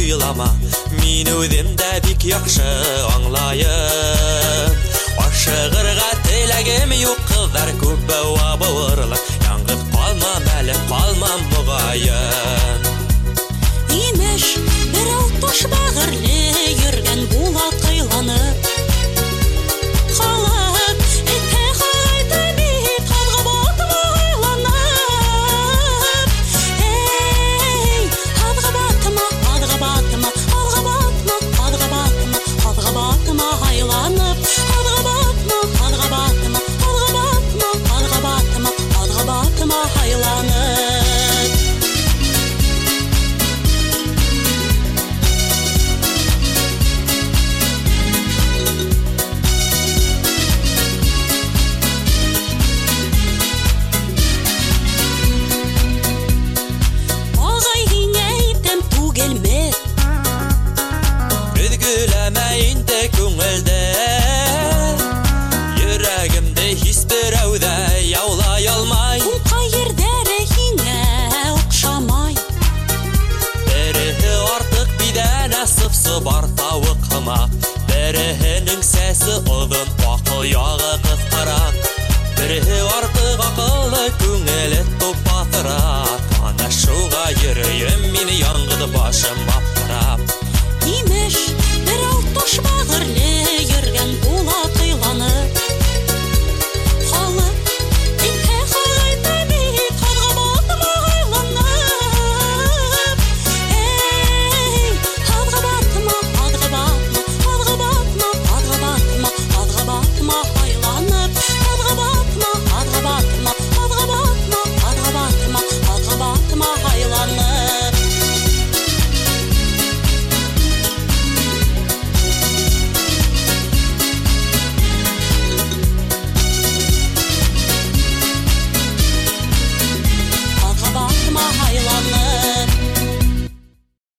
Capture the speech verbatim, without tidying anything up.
уйлама, мин үзем дә бик яхшы аңлайым. Ашыгырга теләгем юк, кызлар күп бавырлык, яңгып калмам әле, калмам мугаен. Имеш, бер алташ бәгырьле йөргән булат кыйланып. Халык итә хайта бит, хадга батма айланып. Эй, хадга батма, хадга батма, хадга батма, хадга батма, хадга батма айланып. Хадга батма, хадга батма, хадга батма, хадга батма, хадга батма айланып. Üzgüleme inде күңелдә, йөрәгемдә һис берәүдә яулай алмай. Ул кайердәре һиңә охшамай. Береһе артык бидәнә сып-сыбар тавык һымак, береһенең сәсе оҙон, акыл ягы кыскарак. Береһе артык акыллы, күңеле тупаҫыраҡ. Ана шуға йөрөйөм мин яңғыҙ башыма.